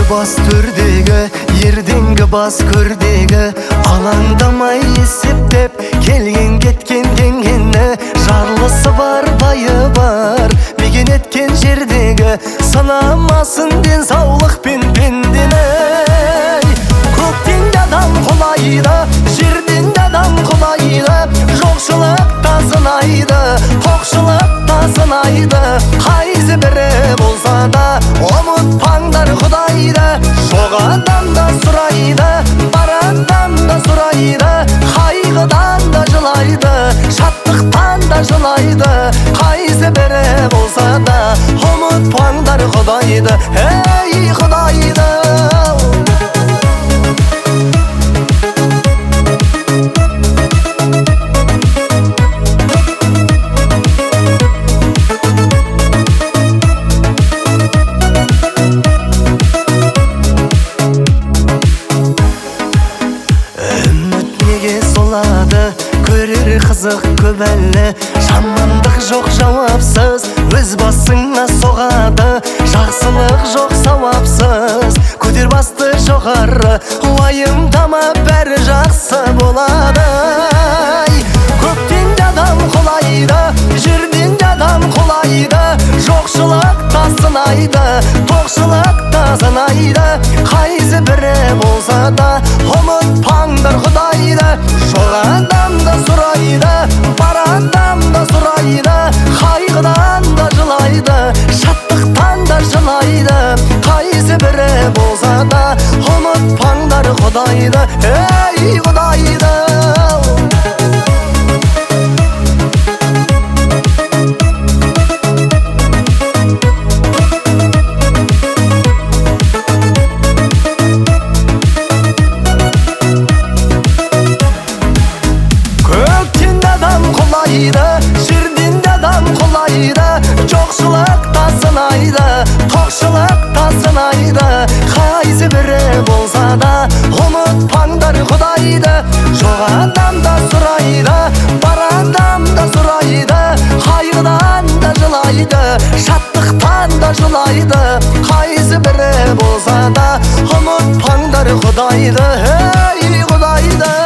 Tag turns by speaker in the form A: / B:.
A: бас төрдегі, ерденгі бас көрдегі, алаңдамай есептеп келген кеткен деңгені, жарлысы бар байы бар мекен еткен жердегі, сынамасын денсаулық пен пендені. Көктен де адам құлайды, жерден де адам құлайды, жоқшылық та сынайды, тоқшылық та сынайды. Қайсы бірі болса да ұмытпаңдар Құдайды. Жоқ адам да сұрайды, бар адам да сұрайды, қайғыдан да жылайды, шаттықтан да жылайды. Қайсы бірі болса да ұмытпаңдар Құдайды, ей Құдайды. Көрер қызық көп әлі, жамандық жоқ жауапсыз, өз басыңа соғады. Жақсылық жоқ сауапсыз, көтер басты жоғары, уайымдама бәрі жақсы болады. Көктен де адам құлайды, жерден де адам құлайды, жоқшылық та сынайды, тоқшылық та сынайды. Қайсы бірі болса да ұмытпаңдар Құдайды. Жоқ адам да сұрайды, бар адам да сұрайды, қайғыдан да жылайды, шаттықтан да жылайды. Қайсы бірі болса да ұмытпаңдар Құдайды, ей Құдайды. Жерден де адам құлайды, жоқшылық та сынайды, тоқшылық та сынайды. Қайсы бірі болса да ұмытпаңдар Құдайды. Жоқ адам да сұрайды, бар адам да сұрайды, қайғыдан да жылайды, шаттықтан да жылайды. Қайсы бірі болса да ұмытпаңдар Құдайды, ей Құдайды.